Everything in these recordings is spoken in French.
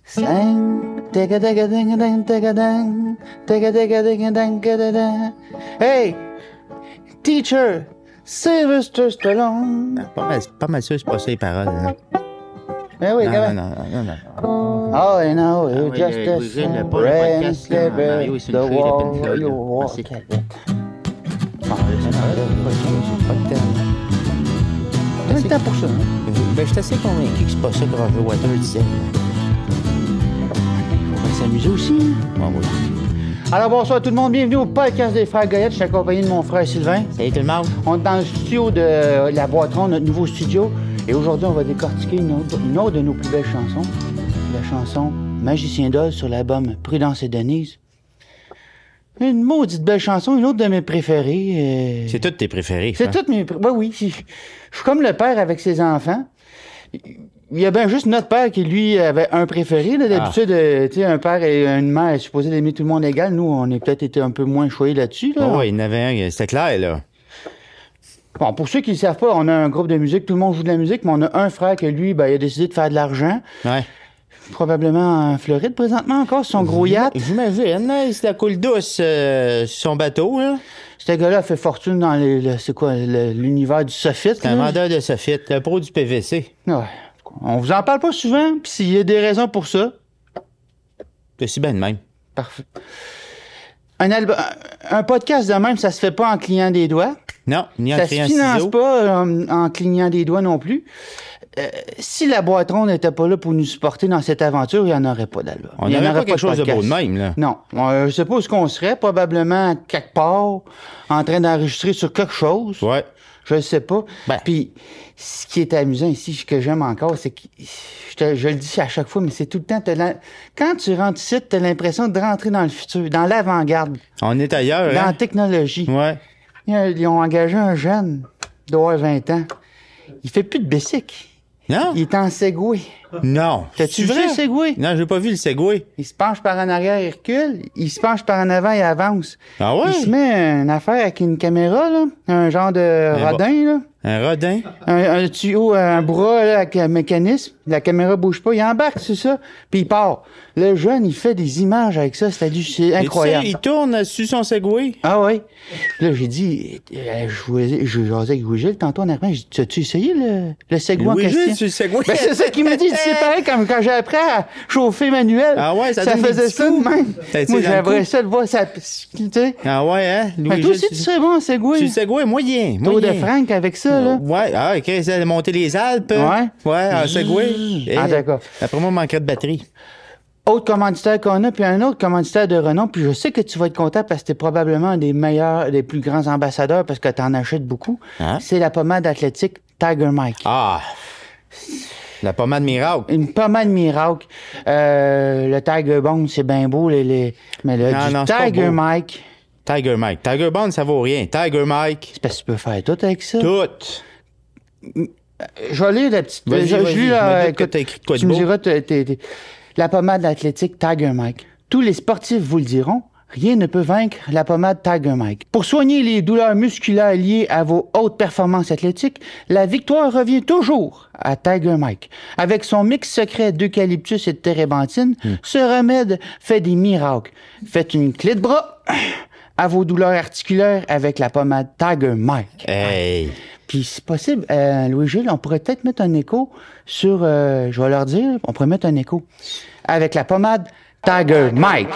Hey, teacher, Sylvester Stallone. Pas mal sûr, c'est pas ça les paroles. Hein? Ben oui, non. Oh, you know, you're oui, just a le podcast, là, Mario est sur le feu, il a Pink Floyd, là. Merci. J'ai pas le temps pour ça. Hein? Ben, je suis assez convaincu que c'est pas ça que Roger Waters disait. On va s'amuser aussi. Hein? Bon, oui. Alors, bonsoir tout le monde. Bienvenue au podcast des Frères Goyette. Je suis accompagné de mon frère Sylvain. Salut tout le monde. On est dans le studio de la Boîte-Ronde, notre nouveau studio. Et aujourd'hui, on va décortiquer une autre de nos plus belles chansons. La chanson Magicien d'Oz sur l'album Prudence et Denise. Une maudite belle chanson, une autre de mes préférées. C'est toutes tes préférées. C'est toutes mes préférées. Oui. Je suis comme le père avec ses enfants. Il y a bien juste notre père qui, lui, avait un préféré. Là. D'habitude, tu sais, un père et une mère est supposé d'aimer tout le monde égal. Nous, on a peut-être été un peu moins choyés là-dessus. Là. Oui, il y en avait un, c'était clair, là. Bon, pour ceux qui ne le savent pas, on a un groupe de musique, tout le monde joue de la musique, mais on a un frère que lui, ben, il a décidé de faire de l'argent. Ouais. Probablement en Floride présentement encore, sur son gros yacht. J'imagine, là, c'est la coule douce sur son bateau, là. Ce gars-là a fait fortune dans l'univers du soffit. C'est un vendeur de soffit, le pro du PVC. Ouais. On vous en parle pas souvent, puis s'il y a des raisons pour ça. C'est si bien de même. Parfait. Un podcast de même, ça se fait pas en clignant des doigts. Non, ni en criant ciseaux. Ça se finance ciseaux. pas en clignant des doigts non plus. Si la Boîte-Ronde n'était pas là pour nous supporter dans cette aventure, il n'y en aurait pas d'album. On n'aurait pas quelque chose de beau de même, là. Non. Je sais pas où qu'on serait. Probablement quelque part en train d'enregistrer sur quelque chose. Ouais. Je ne sais pas. Ben. Puis, ce qui est amusant ici, que j'aime encore, c'est que, je le dis à chaque fois, mais c'est tout le temps, quand tu rentres ici, tu as l'impression de rentrer dans le futur, dans l'avant-garde. On est ailleurs, Dans hein? la technologie. Ouais. Ils ont engagé un jeune d'avoir 20 ans. Il fait plus de bicycle. Non? Il est en Segway. Non. T'as-tu C'est vu vrai? le Segway? Non, j'ai pas vu le Segway. Il se penche par en arrière, il recule. Il se penche par en avant, il avance. Ah ouais? Il se met une affaire avec une caméra, là. Un genre de rodin, là. Un rodin? Un tuyau, un bras là, avec un mécanisme. La caméra bouge pas. Il embarque, c'est ça. Puis il part. Le jeune, il fait des images avec ça. C'est incroyable. Il tourne sur son Segway. Ah oui. Là, j'ai dit, je jasais avec Louis-Gilles tantôt en arrivant. J'ai dit, as-tu essayé le Segway en question? Oui, sur le Segway. Ben, c'est ça qu'il m'a dit. C'est pareil comme quand j'ai appris à chauffer manuel. Ah ouais, ça donne faisait des ça de coups. même. T'as été Moi, dans le j'aimerais coup. ça de voir ça. Tu sais. Ah ouais, hein? Mais toi aussi, tu serais bon en Segway. Sur le Segway, moyen. Tour de Frank avec ça, là. Ouais, ok, ça a monté les Alpes. Ouais. Ouais, en Segway. Ah, d'accord. Après moi, il manquerait de batterie. Autre commanditaire qu'on a, puis un autre commanditaire de renom, puis je sais que tu vas être content parce que t'es probablement un des meilleurs, des plus grands ambassadeurs parce que t'en achètes beaucoup. Hein? C'est la pommade athlétique Tiger Mike. Ah! La pommade miracle. Une pommade miracle. Le Tiger Bone, c'est bien beau, mais Non, c'est pas Tiger beau. Mike, Tiger Mike. Tiger Bond, ça vaut rien. Tiger Mike. c'est parce que tu peux faire tout avec ça. Tout. Je vais lire la petite... Vas-y, je vas-y. lis, Je me doute que écoute, t'as écrit de quoi de tu me beau. diras, la pommade athlétique Tiger Mike. Tous les sportifs vous le diront, rien ne peut vaincre la pommade Tiger Mike. Pour soigner les douleurs musculaires liées à vos hautes performances athlétiques, la victoire revient toujours à Tiger Mike. Avec son mix secret d'eucalyptus et de térébenthine, ce remède fait des miracles. Faites une clé de bras à vos douleurs articulaires avec la pommade Tiger Mike. Hey. Puis, c'est possible, Louis-Gilles, on pourrait peut-être mettre un écho sur... je vais leur dire, on pourrait mettre un écho avec la pommade Tiger Mike.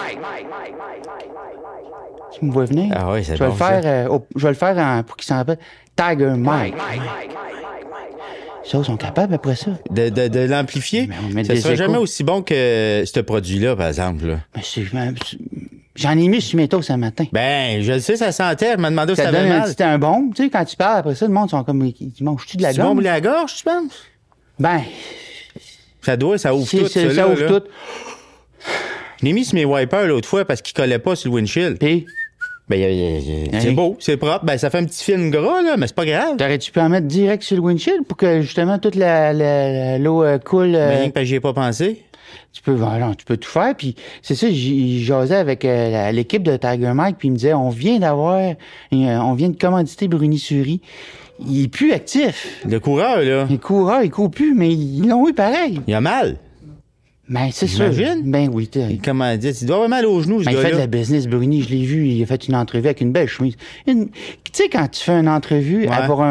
Tu me vois venir? Ah oui, c'est je vais bon, le faire, je vais le faire pour qu'il s'en rappelle. Tiger Mike. Ça, ils sont capables après ça. De l'amplifier? Mais on met Ça des sera échos. jamais aussi bon que ce produit-là, par exemple. Là. Mais j'en ai mis sur mes toasts ce matin. Ben, je le sais, ça sentait. Elle m'a demandé si Ça t'avais donne mal. c'était un bon. Tu sais, quand tu parles après ça, le monde sont comme, ils mangent-tu de la C'est bon gomme? pour la gorge, tu penses? Ben, Ça ouvre tout, ça là, ouvre là. tout. Je l'ai mis sur mes wipers l'autre fois parce qu'ils collaient pas sur le windshield. Puis, Ben, c'est Hey. beau, c'est propre. Ben, ça fait un petit film gras, là, mais c'est pas grave. t'aurais-tu pu en mettre direct sur le windshield pour que, justement, toute l'eau coule? Ben, rien que parce que j'y ai pas pensé. Tu peux tout faire. Puis c'est ça, j'y jasais avec l'équipe de Tiger Mike, puis il me disait, on vient de commanditer Bruni-Souris. Il est plus actif. Le coureur, là, Les coureurs, ils courent plus, mais ils l'ont eu pareil. il a mal. Ben, c'est sûr. J'imagine. Ben oui. Comment dire? Il doit avoir mal aux genoux, ce Ben, il fait de gars-là. la business, Bruni. Je l'ai vu. Il a fait une entrevue avec une belle chemise. Tu sais, quand tu fais une entrevue pour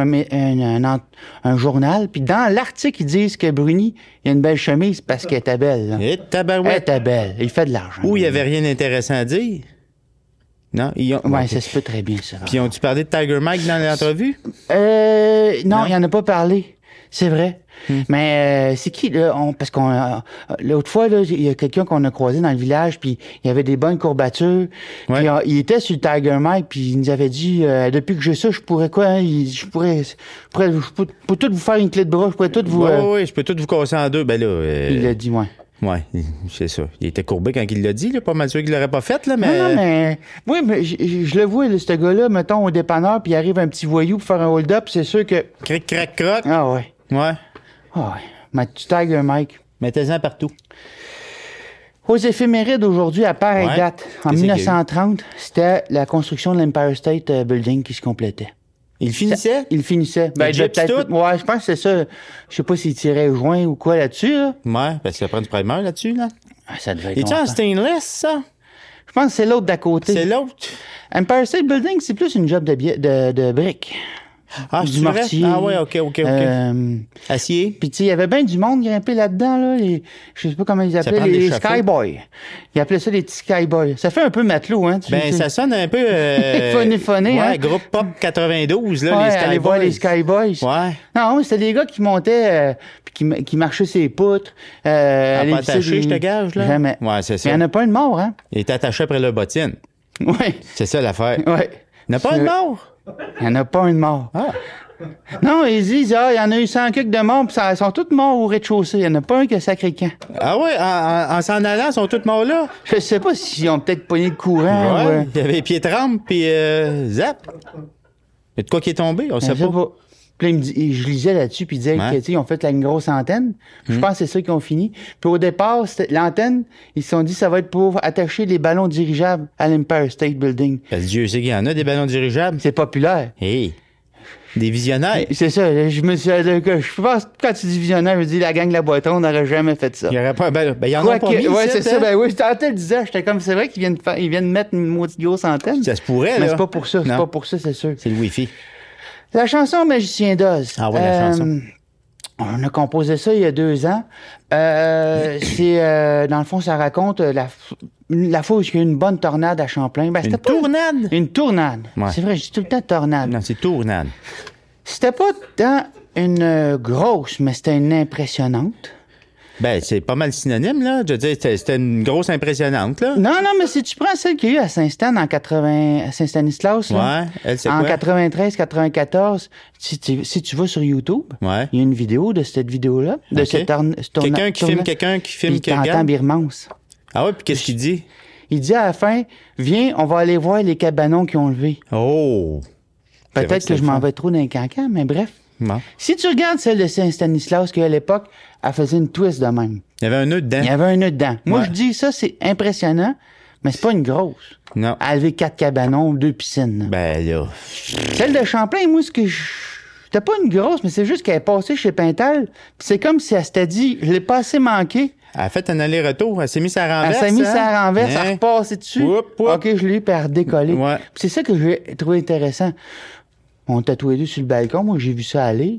un journal, puis dans l'article, ils disent que Bruni, il a une belle chemise parce qu'elle était belle. Là. Et Elle tabarouette. était belle. Il fait de l'argent. Ou il n'y avait rien d'intéressant à dire. Non? Ouais, ça se peut très bien, ça. Puis ont-tu parlé de Tiger Mike dans l'entrevue? Non, il en a pas parlé. C'est vrai. Mais c'est qui, là? Parce qu'on l'autre fois, là, il y a quelqu'un qu'on a croisé dans le village, puis il y avait des bonnes courbatures. Ouais. Puis il était sur le Tiger Mike, puis il nous avait dit depuis que j'ai ça, je pourrais quoi? Hein? Je pourrais tout vous faire une clé de bras, je pourrais tout vous. Oui, je peux tout vous casser en deux. Ben là. Il l'a dit, ouais. Ouais, c'est ça. Il était courbé quand il l'a dit, là. Pas mal sûr qu'il l'aurait pas fait, là, mais. Non, mais. Oui, mais je le vois, là, ce gars-là, mettons, au dépanneur, puis il arrive un petit voyou pour faire un hold-up, c'est sûr que. Cric, crac, croc. Ah ouais. Ouais. Ah ouais. Mais tu Tiger Mike. Mettez-en partout. Aux éphémérides aujourd'hui, à part Ouais. et date, en Qu'est-ce qu'il y a eu? 1930, c'était la construction de l'Empire State Building qui se complétait. Il finissait? Il finissait. Le il jet devait peut-être. tout? Ouais, je pense que c'est ça. Je sais pas s'il tirait joint ou quoi là-dessus, là. Ouais, parce que ça prend du primer là-dessus, là. Ah, ça devait être. Et tu en longtemps. stainless, ça? Je pense que c'est l'autre d'à côté. C'est l'autre. Empire State Building, c'est plus une job de briques. Ah, Du c'est vrai? mortier. Ah, ouais, OK. Acier. Puis, tu sais, il y avait bien du monde grimpé là-dedans, là. Je sais pas comment ils prend appelaient, des les chapeaux. Skyboys. Ils appelaient ça les petits Skyboys. Ça fait un peu matelot, hein. Ben, ça sonne un peu. Phoné, ouais, hein. groupe Pop 92, là, Ouais, les Skyboys. aller voir les Skyboys. Ouais. Non, c'était des gars qui montaient, puis qui marchaient ses poutres. Aller Pas visser attaché, des- je te gage, là? Jamais. Ouais, c'est ça. Mais il n'y en a pas une mort, hein? Il est attaché après le bottine. Ouais. C'est ça l'affaire. Ouais. Il n'y a pas de mort. Il n'y en a pas une mort. Ah. Non, ils disent, il y en a eu 100 quelques de morts, puis ils sont tous morts au rez-de-chaussée. Il n'y en a pas un qui a sacré camp. Ah ouais, en s'en allant, ils sont tous morts là. Je sais pas s'ils ont peut-être pogné le courant. Ouais. Ouais. Il y avait les pieds trempes, puis zap. Il y a de quoi qui est tombé, on Je sait sais pas. pas. Puis là, je lisais là-dessus, puis il disait Ouais. que, tu sais, ils ont fait là, une grosse antenne. Je pense que c'est ça qu'ils ont fini. Puis au départ, l'antenne, ils se sont dit, ça va être pour attacher les ballons dirigeables à l'Empire State Building. Parce que Dieu sait qu'il y en a des ballons dirigeables. C'est populaire. Hey, des visionnaires. C'est ça. Je me suis je pense que quand tu dis visionnaire, je me dis, la gang de la Boiton n'aurait jamais fait ça. Il n'y aurait pas un ballon. Ben, il y en Quoi a pas que- mis, ouais, ici, c'est ça. hein? Ben oui, j'étais le disais, j'étais comme, c'est vrai qu'ils viennent mettre une maudite grosse antenne. Ça se pourrait, Mais là. c'est pas pour ça, c'est Non. pas pour ça, c'est sûr. C'est le Wi-Fi. La chanson Magicien d'Oz. Ah ouais, la chanson. On a composé ça il y a 2 ans. Dans le fond, ça raconte la fois où il y a eu une bonne tornade à Champlain. Ben, Une c'était pas tournade? une tournade. Ouais. C'est vrai, je dis tout le temps tornade. Non, c'est tournade. C'était pas tant une grosse, mais c'était une impressionnante. Ben, c'est pas mal synonyme, là. Je veux dire, c'était une grosse impressionnante, là. Non, mais si tu prends celle qu'il y a eu à Saint-Stan à Saint-Stanislas, là, Ouais, elle, c'est en quoi? 93-94, si tu vas sur YouTube, Ouais. il y a une vidéo de cette vidéo-là, de Ok. cette Quelqu'un qui filme quelqu'un qui filme puis t'entends quelqu'un. Birmance. Ah ouais, puis qu'est-ce qu'il dit? Il dit à la fin, viens, on va aller voir les cabanons qui ont levé. Oh! C'est vrai Peut-être que c'est je le m'en fun. vais trop dans les cancans, mais bref. Bon. Si tu regardes celle de Saint-Stanislas, qu'à l'époque, elle faisait une twist de même. Il y avait un nœud dedans. Il y avait un nœud dedans. Moi, Ouais. je dis ça, c'est impressionnant, mais c'est pas une grosse. Non. Elle a levé 4 cabanons, 2 piscines. Ben là. Celle de Champlain, moi, c'était pas une grosse, mais c'est juste qu'elle est passée chez Pintal, puis c'est comme si elle s'était dit, je l'ai pas assez manqué. Elle a fait un aller-retour. Elle s'est mise à renverse. Elle s'est mise hein? à renverse, elle a Hein? repassé dessus. Oup, oup. OK, je l'ai eu, puis elle a redécollé. Ouais. Puis c'est ça que j'ai trouvé intéressant. On était tous les deux sur le balcon, moi, j'ai vu ça aller.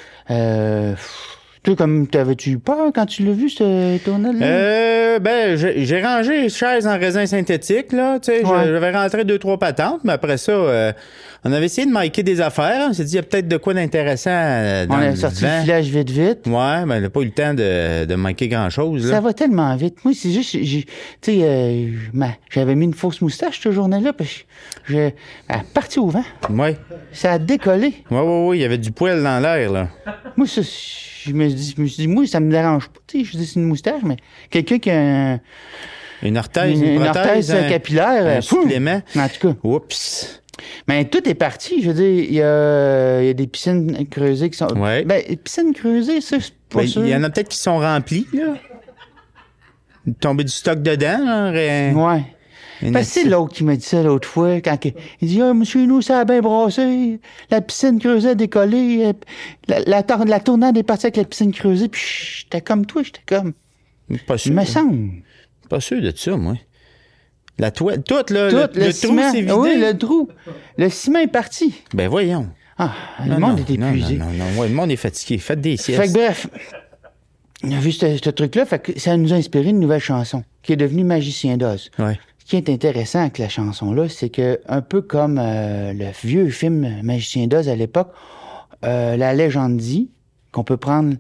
Toi, comme, t'avais-tu eu peur quand tu l'as vu, ce tournage-là? Ben, j'ai rangé les chaises en raisin synthétique, là. Tu sais, Ouais. j'avais rentré 2-3 patentes, mais après ça, on avait essayé de micer des affaires. On s'est dit, il y a peut-être de quoi d'intéressant dans On le a sorti vent. le filage vite. Ouais, mais on n'a pas eu le temps de micer grand-chose, Ça là. va tellement vite. Moi, c'est juste, tu sais, j'avais mis une fausse moustache cette journée-là, puis elle est partie au vent. Ouais. Ça a décollé. Ouais, il y avait du poil dans l'air, là. Moi, ça, je me suis dit, moi, ça me dérange pas. Tu sais, je dis, c'est une moustache, mais quelqu'un qui a Une orthèse, une une prothèse. orthèse capillaire. un pouf! supplément. En tout cas. Oups. Mais tout est parti. Je veux dire, il y a des piscines creusées qui sont. Ouais. Ben, piscines creusées, ça, c'est pas Ben, sûr. il y en a peut-être qui sont remplis, là. Tombé du stock dedans, là. Ouais. Parce que c'est l'autre qui m'a dit ça l'autre fois, quand il dit, ah, monsieur, nous, ça a bien brassé, la piscine creusée a décollé, la tournade est partie avec la piscine creusée, puis j'étais comme toi, j'étais comme, Pas sûr. Il me semble. Pas sûr de ça, moi. La toile, tout, là, Tout, le trou ciment. s'est vidé. Oui, le trou. Le ciment est parti. Ben voyons. Ah, le monde est épuisé. Non. Ouais, le monde est fatigué. Faites des siestes. Fait que bref, on a vu ce truc-là, fait que ça nous a inspiré une nouvelle chanson qui est devenue Magicien d'Oz. Ouais. Ce qui est intéressant avec la chanson-là, c'est que, un peu comme le vieux film Magicien d'Oz à l'époque, la légende dit qu'on peut prendre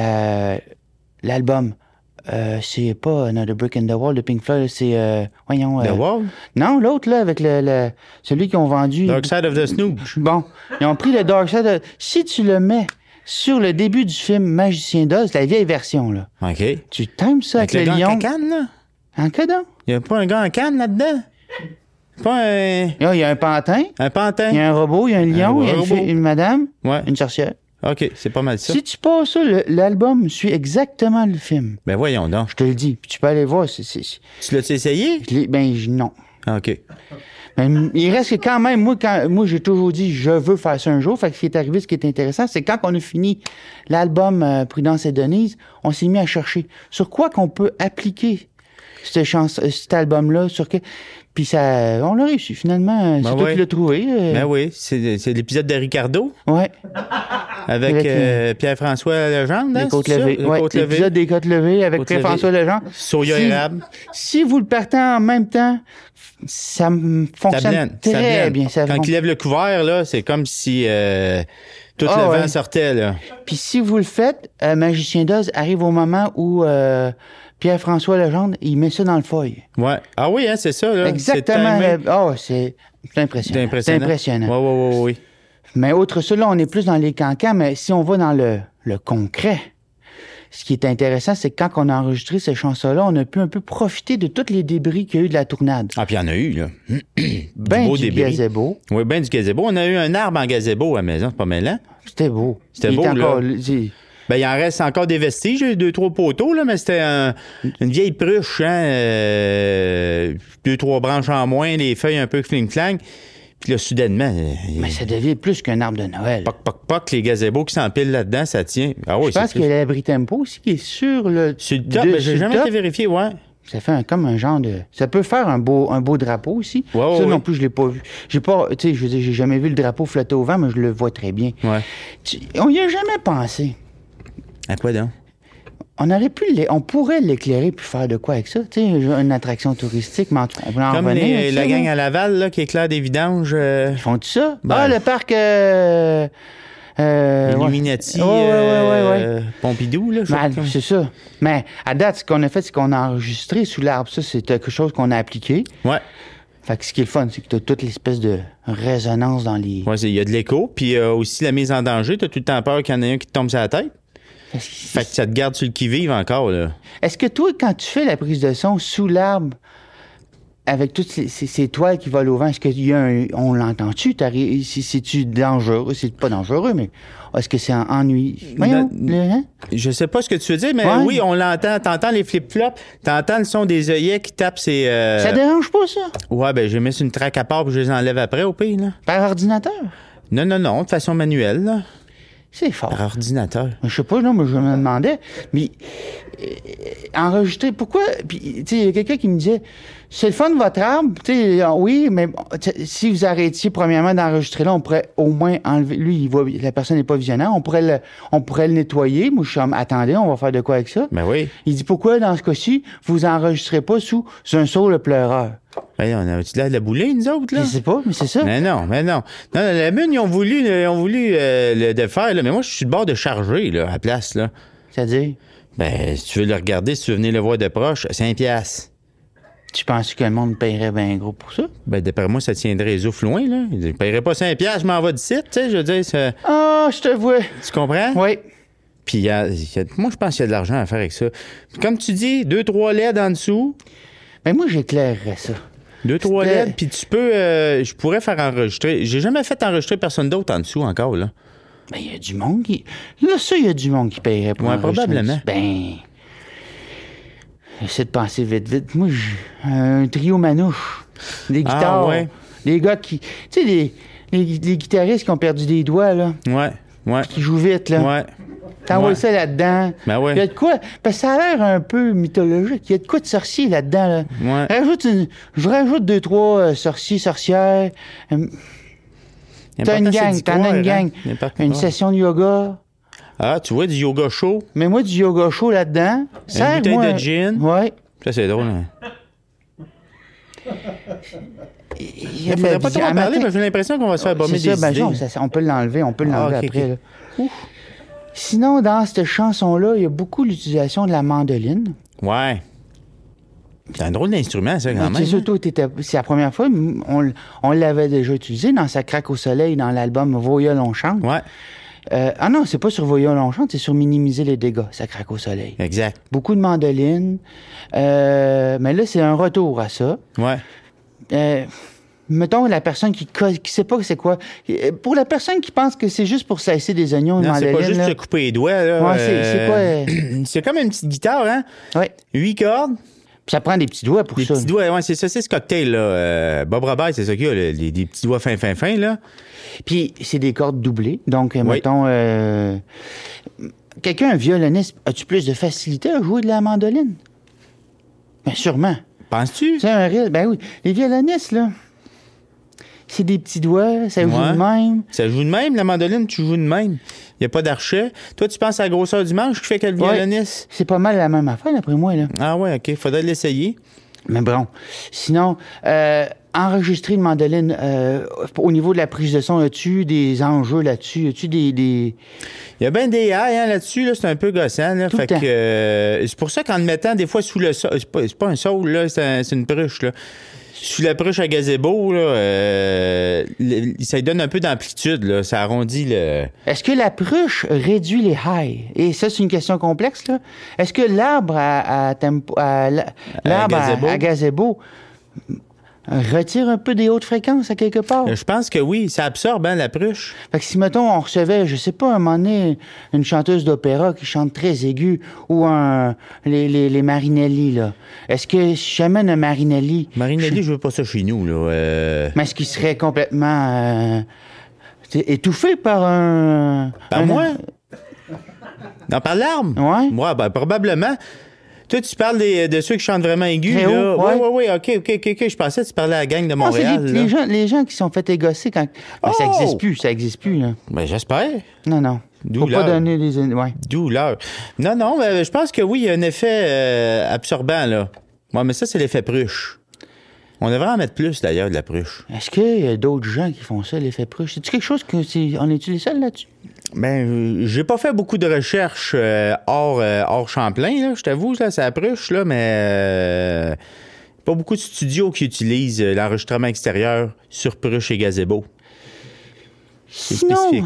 l'album. C'est pas Another Brick in the Wall de Pink Floyd, c'est voyons. The Wall? Non, l'autre là avec celui qu'ils ont vendu. Dark Side of the Snooze. Bon, ils ont pris le Dark Side. Si tu le mets sur le début du film Magicien d'Oz, la vieille version là. OK. Tu times ça avec, le gars lion. en canne, là? En quoi donc? Il n'y a pas un gars en canne là-dedans? Pas un... Il y a un pantin. Un pantin? Il y a un robot, il y a un lion, il y a robot. une madame, Ouais. une sorcière. OK, c'est pas mal ça. Si tu passes ça, l'album suit exactement le film. Ben voyons donc. Je te le dis. Puis tu peux aller voir. Tu l'as-tu essayé? Non. OK. Mais il reste que quand même, moi j'ai toujours dit je veux faire ça un jour. Fait que ce qui est arrivé, ce qui est intéressant, c'est quand on a fini l'album Prudence et Denise, on s'est mis à chercher sur quoi qu'on peut appliquer cet album-là, puis ça, on l'a réussi finalement. C'est toi qui l'as trouvé. Ben oui, c'est l'épisode de Ricardo. Ouais. Avec Pierre-François Legendre. Les côtes levées. Ouais, l'épisode des côtes levées avec Pierre-François Legendre. Soya érable. Si vous le partez en même temps, ça fonctionne très bien. Quand il lève le couvert, là, c'est comme si tout le vent sortait. Là. Puis si vous le faites, Magicien d'Oz arrive au moment où Pierre-François Legendre, il met ça dans le feuille. Ouais. Ah oui, hein, c'est ça. Là. Exactement. C'est impressionnant. C'est impressionnant. Oui. Mais autre ça, là, on est plus dans les cancans, mais si on va dans le concret, ce qui est intéressant, c'est que quand on a enregistré ces chansons-là, on a pu un peu profiter de tous les débris qu'il y a eu de la tournade. Ah, puis il y en a eu, là. Du gazebo. Oui, ben du gazebo. On a eu un arbre en gazebo à la maison, c'est pas mêlant. C'était beau. C'était beau, là. Ben, il en reste encore des vestiges, 2-3 poteaux, là, mais c'était une vieille pruche, hein, 2-3 branches en moins, les feuilles un peu fling-flang. Puis là, soudainement... Mais ça devient plus qu'un arbre de Noël. Poc, les gazebos qui s'empilent là-dedans, ça tient. Ah oui, je pense qu'il y a l'abri tempo aussi qui est sur le... Sur le top, j'ai jamais été vérifié, ouais. Ça fait comme un genre de... Ça peut faire un beau drapeau aussi. Ouais, ça non plus, je l'ai pas vu. J'ai pas... Tu sais, je veux dire, j'ai jamais vu le drapeau flotter au vent, mais je le vois très bien. Ouais. On y a jamais pensé. À quoi donc? On pourrait l'éclairer puis faire de quoi avec ça? Tu sais, une attraction touristique, mais on peut en comme revenir. La gang à Laval, là, qui éclaire des vidanges. Ils font tout ça? Ben, le parc... Illuminati, Pompidou, là, c'est ça. Mais à date, ce qu'on a fait, c'est qu'on a enregistré sous l'arbre. Ça, c'est quelque chose qu'on a appliqué. Ouais. Fait que ce qui est le fun, c'est que tu as toute l'espèce de résonance dans les... Ouais, il y a de l'écho, puis aussi la mise en danger. Tu as tout le temps peur qu'il y en ait un qui te tombe sur la tête. Fait que ça te garde sur le qui-vive encore, là. Est-ce que toi, quand tu fais la prise de son sous l'arbre, avec toutes ces toiles qui volent au vent, est-ce qu'il y a on l'entend-tu? C'est-tu dangereux? C'est pas dangereux, mais est-ce que c'est ennuyeux? Je sais pas ce que tu veux dire, mais oui, on l'entend. T'entends les flip-flops, t'entends le son des œillets qui tapent ces... Ça dérange pas, ça? Ouais, ben j'ai mis sur une traque à part puis je les enlève après au pire, là. Par ordinateur? Non, de façon manuelle, là. C'est fort. Par ordinateur. Je sais pas, non, mais je me demandais. Mais enregistrer, pourquoi? Puis, tu sais, il y a quelqu'un qui me disait, c'est le fun de votre arbre, tu sais, oui, mais si vous arrêtiez premièrement d'enregistrer là, on pourrait au moins enlever. Lui, la personne n'est pas visionnaire, on pourrait le nettoyer. Moi, je suis comme, attendez, on va faire de quoi avec ça? Ben oui. Il dit, pourquoi dans ce cas-ci, vous enregistrez pas sous un saule pleureur? Ben, on a-tu l'air de la bouler, nous autres, là? Je sais pas, mais c'est ça. Mais non. Non, la mine, ils ont voulu le faire, là. Mais moi, je suis le bord de charger, là, à la place, là. C'est-à-dire? Ben, si tu veux le regarder, si tu veux venir le voir de proche, 5$. Tu penses que le monde paierait bien gros pour ça? Ben, d'après moi, ça tiendrait les oufs loin, là. Je paierais pas 5$, je m'en vais d'ici, tu sais, je veux dire, ça... Ah, je te vois. Tu comprends? Oui. Puis, moi, je pense qu'il y a de l'argent à faire avec ça. Puis, comme tu dis, 2-3 LED en dessous. Ben, moi, j'éclairerais ça. 2-3 LED, puis tu peux... je pourrais faire enregistrer. J'ai jamais fait enregistrer personne d'autre en dessous encore, là. Ben, il y a du monde qui... Là, ça, il y a du monde qui paierait pour enregistrer. Probablement. Ben... J'essaie de penser vite. Moi, un trio manouche. Des guitares. Ah, ouais. Des gars qui... Tu sais, les guitaristes qui ont perdu des doigts, là. Ouais. Qui jouent vite, là. Ouais. T'envoies Ouais. ça là-dedans. Ben ouais. Il y a de quoi... Parce que ça a l'air un peu mythologique. Il y a de quoi de sorcier là-dedans, là. Ouais. Je rajoute 2-3 sorciers, sorcières. T'as une gang, t'en as une gang. Une session de yoga. Ah, tu vois, du yoga chaud. Mets-moi du yoga chaud là-dedans. Une bouteille de gin. Ouais. Ça, c'est drôle. Hein? Il Il faudrait pas trop en parler, mais j'ai l'impression qu'on va se faire bomber des idées. Non, on peut l'enlever, ok, après. ok. Là. Sinon, dans cette chanson-là, il y a beaucoup l'utilisation de la mandoline. Ouais. C'est un drôle d'instrument, ça, quand même. Surtout, c'est la première fois, on l'avait déjà utilisé dans sa craque au soleil, dans l'album Voyol on chante. Ouais, Non, c'est pas sur Voyol on chante, c'est sur Minimiser les dégâts, ça craque au soleil. exact. Beaucoup de mandolines. Mais là, c'est un retour à ça. Ouais. Mettons la personne qui sait pas c'est quoi. Pour la personne qui pense que c'est juste pour sasser des oignons, une Non, c'est mandoline. pas juste là. se couper les doigts, là. Ouais, c'est quoi? C'est comme une petite guitare, hein? Ouais. 8 cordes. Puis ça prend des petits doigts pour Des ça. petits doigts, ouais, c'est ça, c'est ce cocktail, là. Bob Robert, c'est ça qu'il a, des petits doigts fins, là. Puis c'est des cordes doublées. Donc, mettons, quelqu'un, un violoniste, as-tu plus de facilité à jouer de la mandoline? Bien, sûrement. Penses-tu? C'est un rythme. Ben oui. Les violonistes, là, c'est des petits doigts, ça joue Ouais. de même. Ça joue de même, la mandoline, tu joues de même. Il n'y a pas d'archet. Toi, tu penses à la grosseur du manche qui fait que le Ouais. violoniste? C'est pas mal la même affaire, d'après moi, là. Ah ouais, OK. Faudrait l'essayer. Mais bon. Sinon, enregistrer une mandoline, au niveau de la prise de son, as-tu des enjeux là-dessus? As-tu des... Il y a bien des haies hein, là-dessus, là, c'est un peu gossant. Là, Tout fait le temps. que c'est pour ça qu'en le mettant des fois sous le sol, c'est pas un saule, là, c'est une pruche. Là. Sous la pruche à gazebo, là, ça lui donne un peu d'amplitude, là, ça arrondit le. Est-ce que la pruche réduit les highs? Et ça, c'est une question complexe, là. Est-ce que l'arbre à gazebo retire un peu des hautes fréquences à quelque part? Je pense que oui, ça absorbe hein, la pruche. Fait que si, mettons, on recevait, je sais pas, un moment donné, une chanteuse d'opéra qui chante très aigu ou les Marinelli, là. Est-ce que si j'amène un Marinelli... Marinelli, je veux pas ça chez nous, là. Mais est-ce qu'il serait complètement étouffé par un... Par moi? Non, par l'arme? Ouais. Moi, ben, probablement. Toi, tu parles de ceux qui chantent vraiment aigus, Très là. haut, ouais. Oui, OK. Je pensais que tu parlais à la gang de Non, c'est Montréal. les gens qui sont fait égosser quand... Ben, ça existe plus, là. Ben, j'espère. Non. D'où Faut pas l'heure. donner des... Ouais. Douleur. Non, ben, je pense que oui, il y a un effet absorbant, là. Ouais, mais ça, c'est l'effet pruche. On devrait en mettre plus, d'ailleurs, de la pruche. Est-ce qu'il y a d'autres gens qui font ça, l'effet pruche? C'est-tu quelque chose que on est-tu les seuls là-dessus? Ben, j'ai pas fait beaucoup de recherches hors Champlain, là, je t'avoue, là, c'est la pruche, là, mais pas beaucoup de studios qui utilisent l'enregistrement extérieur sur pruche et gazebo. Sinon,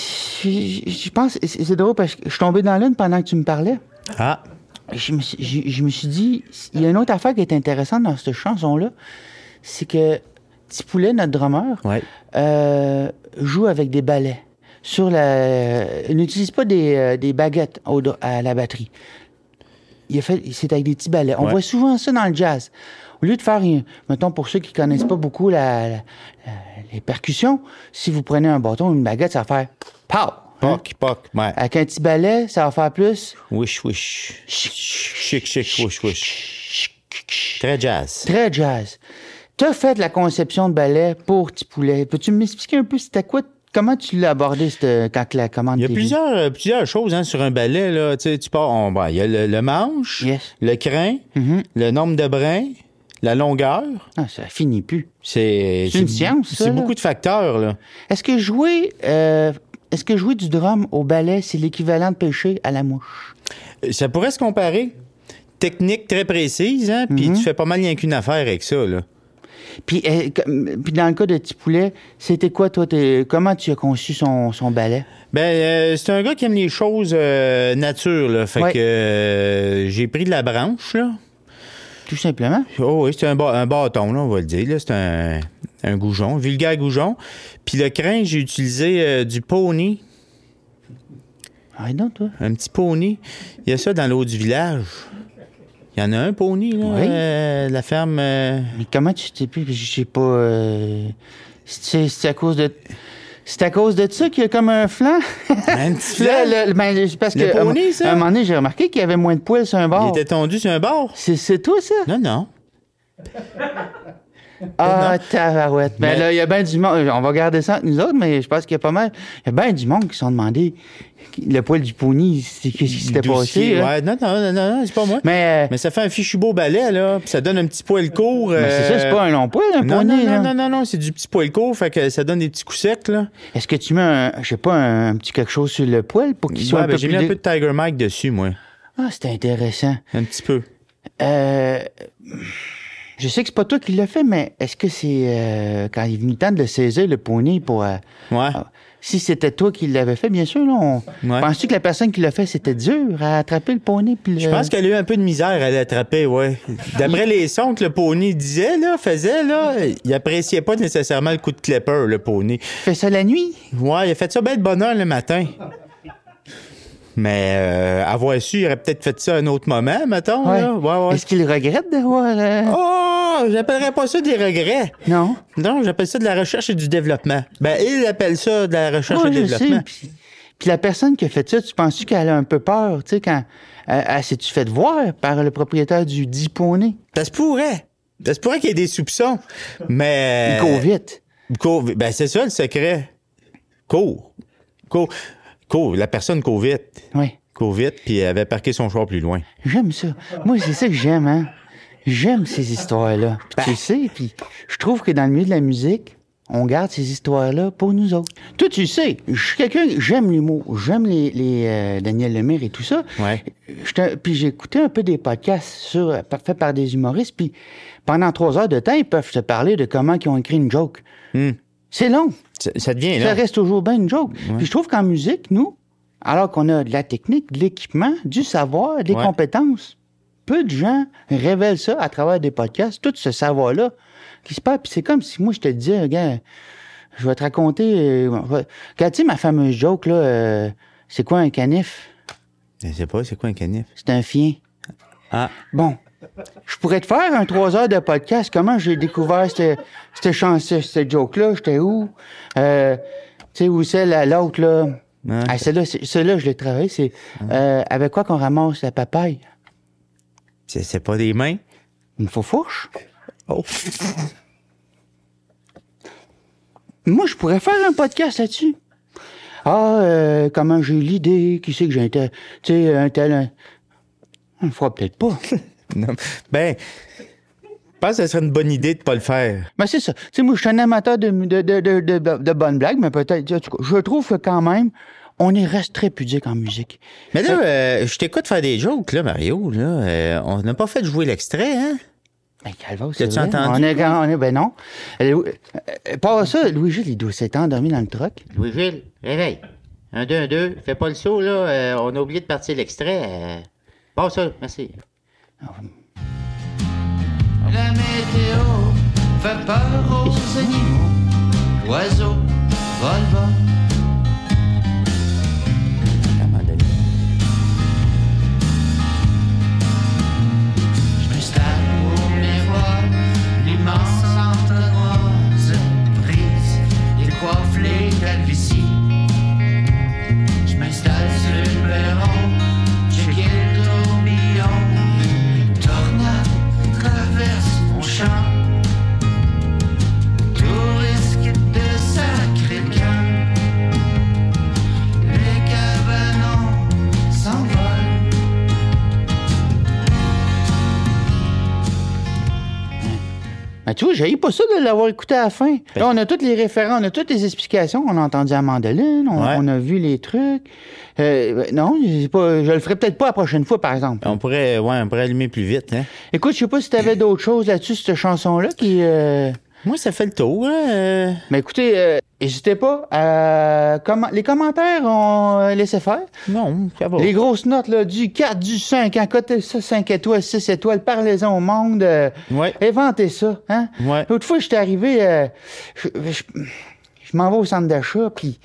je pense, c'est drôle parce que je suis tombé dans l'une pendant que tu me parlais. Ah, Je me suis dit, il y a une autre affaire qui est intéressante dans cette chanson-là, c'est que Petit Poulet, notre drummer, ouais. joue avec des balais. Il n'utilise pas des baguettes à la batterie. C'est avec des petits balais. On voit souvent ça dans le jazz. Au lieu de faire, mettons, pour ceux qui connaissent pas beaucoup les percussions, si vous prenez un bâton ou une baguette, ça va faire pow! Poc, ouais. Avec un petit balai, ça va faire plus... Wish. Chic, wish. Très jazz. Très jazz. Tu as fait la conception de ballet pour Petit Poulet. Peux-tu m'expliquer un peu c'était quoi, comment tu l'as abordé quand la commande Il y a t'est plusieurs choses hein, sur un ballet. Là. Tu sais, tu pars, il y a le manche, Yes. le crin, Mhm. le nombre de brins, la longueur. Ah, ça finit plus. C'est une science, ça, C'est là. beaucoup de facteurs. Là. Est-ce que jouer du drum au ballet, c'est l'équivalent de pêcher à la mouche? Ça pourrait se comparer. Technique très précise, hein, puis tu fais pas mal rien qu'une affaire avec ça. Là. Puis dans le cas de Petit Poulet, c'était quoi, toi? Comment tu as conçu son ballet? Ben, c'est un gars qui aime les choses nature. Là, fait que j'ai pris de la branche. Là. Tout simplement. Oh oui, c'est un bâton, là, on va le dire. Là. C'est un goujon, un vulgaire goujon. Puis le crin, j'ai utilisé du pony. Arrête donc, toi. Un petit pony. Il y a ça dans l'eau du village. Il y en a un pony, là, Oui. la ferme. Mais comment tu t'es plus? Je sais pas. C'est à cause de. C'est à cause de ça qu'il y a comme un flanc? Un petit Là, flanc. parce Le que poney, ça? à un moment donné, j'ai remarqué qu'il y avait moins de poils sur un Il bord. était tondu sur un bord? C'est toi, ça? Non. Ah, tabarouette. Mais Mais- là, il y a bien du monde. On va garder ça entre nous autres, mais je pense qu'il y a pas mal. Il y a bien du monde qui se sont demandé le poil du pony, qu'est-ce qui s'était passé. Là. Ouais, non, c'est pas moi. Mais Mais ça fait un fichu beau balai, là, puis ça donne un petit poil court. mais c'est ça, c'est pas un long poil, un Non, poney. là. non, c'est du petit poil court, fait que ça donne des petits coups secs, là. Est-ce que tu mets je sais pas, un petit quelque chose sur le poil pour qu'il soit Ouais, un peu j'ai plus... mis un peu de Tiger Mike dessus, moi. Ah, c'est intéressant. Un petit peu. Je sais que c'est pas toi qui l'as fait, mais est-ce que c'est quand il est venu le temps de le saisir, le poney, pour... Ouais. si c'était toi qui l'avais fait, bien sûr, là, Ouais. penses-tu que la personne qui l'a fait, c'était dur à attraper le poney? Puis Je pense qu'elle a eu un peu de misère à l'attraper, ouais. D'après les sons que le poney faisait, là, il appréciait pas nécessairement le coup de clipper, le poney. fait ça la nuit? Ouais, il a fait ça bien de bonne heure le matin. Mais avoir su, il aurait peut-être fait ça à un autre moment, mettons. Ouais. Là. Ouais. Est-ce qu'il regrette d'avoir... Oh, j'appellerais pas ça des regrets. Non? Non, j'appelle ça de la recherche et du développement. Ben, il appelle ça de la recherche et Ouais, du je développement. sais. Puis la personne qui a fait ça, tu penses-tu qu'elle a un peu peur, tu sais, quand elle s'est-tu fait voir par le propriétaire du dit poney? Ça se pourrait. Ça se pourrait qu'il y ait des soupçons. Mais... Il court vite. Ben, c'est ça le secret. Cours. La personne court vite. Oui. Court vite, puis elle avait parqué son char plus loin. J'aime ça. Moi, c'est ça que j'aime, hein. J'aime ces histoires-là. Puis tu sais, puis je trouve que dans le milieu de la musique, on garde ces histoires-là pour nous autres. Toi, tu sais, je suis quelqu'un, j'aime l'humour, j'aime les Daniel Lemire et tout ça. Ouais. Puis j'ai écouté un peu des podcasts faits par des humoristes, puis pendant 3 heures de temps, ils peuvent te parler de comment ils ont écrit une joke. C'est long. Ça devient, Ça là. reste toujours bien une joke. Puis je trouve qu'en musique, nous, alors qu'on a de la technique, de l'équipement, du savoir, des compétences, peu de gens révèlent ça à travers des podcasts, tout ce savoir-là qui se passe. Puis c'est comme si moi, je te disais, regarde, je vais te raconter... regarde, tu sais, ma fameuse joke, là, c'est quoi un canif? Je sais pas, c'est quoi un canif? C'est un chien. Ah. Bon. Je pourrais te faire un 3 heures de podcast. Comment j'ai découvert cette joke-là? J'étais où? Tu sais, où c'est l'autre, là? Ouais. Ah, celle-là, je l'ai travaillé. C'est avec quoi qu'on ramasse la papaye? C'est pas des mains? Une faux fourche? Oh. Moi, je pourrais faire un podcast là-dessus. Ah, comment j'ai eu l'idée? Qui c'est que j'ai un tel... Tu sais, un tel... On le fera peut-être pas. Non. Ben, je pense que ce serait une bonne idée de pas le faire. Ben, c'est ça. Tu sais, moi, je suis un amateur de bonnes blagues, mais peut-être... En tout cas, je trouve que quand même, on reste très pudique en musique. Mais là, je t'écoute faire des jokes, là, Mario. Là, on n'a pas fait jouer l'extrait, hein? Ben, Calva, c'est T'as-tu vrai. entendu? Ben non. Pas ça, Louis-Gilles, il doit s'être endormi dans le truck. Louis-Gilles, réveille. 1, 2, 1, 2. Fais pas le saut, là. On a oublié de partir l'extrait. Passe ça, merci. La météo fait peur aux animaux, oiseaux, vol-vol. Je m'installe au miroir, l'immense entonnoise prise, décoiffe les calvities. Je m'installe sur le perron, checker le tourbillon. Tornade traverse mon champ. Tout risque de sacrer le camp. Les cabanons s'envolent. Ben, tu vois, j'ai pas ça de l'avoir écouté à la fin. Là, on a tous les référents, on a toutes les explications. On a entendu la mandoline, on a vu les trucs. Non, je le ferai peut-être pas la prochaine fois, par exemple. On pourrait allumer plus vite, hein? Écoute, je sais pas si t'avais d'autres choses là-dessus, cette chanson-là, qui... Moi, ça fait le tour, hein? Mais écoutez, n'hésitez pas à... Les commentaires, on laissé faire. Non, ça va. Les grosses notes, là, du 4, du 5, hein, cotez ça, 5 étoiles, 6 étoiles, parlez-en au monde. Ouais. Inventez ça, hein? Ouais. L'autre fois, j'étais arrivé, je m'en vais au centre d'achat, puis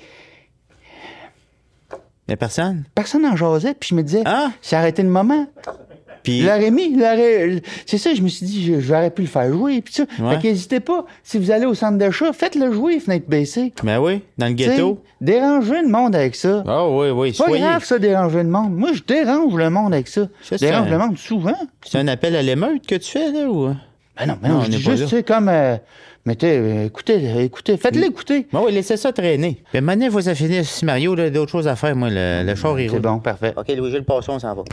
Y'a personne? personne n'en jasait, puis je me disais, Ah? c'est arrêté le moment. Puis... Je l'aurais mis. C'est ça, je me suis dit, j'aurais pu le faire jouer. Puis ça. Ouais. Fait qu'hésitez pas. Si vous allez au centre d'achat, faites-le jouer, fenêtre baissée. Ben oui, dans le ghetto. T'sais, dérangez le monde avec ça. Ah oui, C'est pas soyez. grave, ça, déranger le monde. Moi, je dérange le monde avec ça. Ça, Je dérange le monde souvent. C'est un appel à l'émeute que tu fais, là, ou... Ben non, Non, je on dis n'est pas juste, là. tu sais, comme... écoutez, faites-le écouter. Ben oui, laissez ça traîner. Puis maintenant, il faut que ça finisse, Mario, là, d'autres choses à faire, moi, le char, il C'est roule. bon, parfait. OK, Louis-Gilles, passons, on s'en va.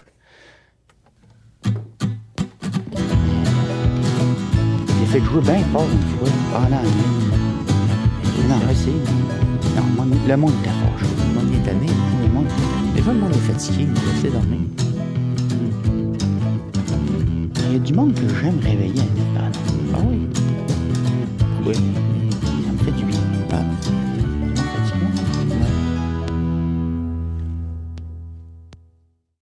J'ai fait jouer bien fort une fois, pendant la nuit. Non, c'est... Non, le monde était fâché. Le monde est tanné. Le monde était fâché. Des fois, le monde est fatigué, laissez dormir. Il y a du monde que j'aime réveiller à nuit, pardon. Ah oui. Oui. Ça me fait du bien. Ah.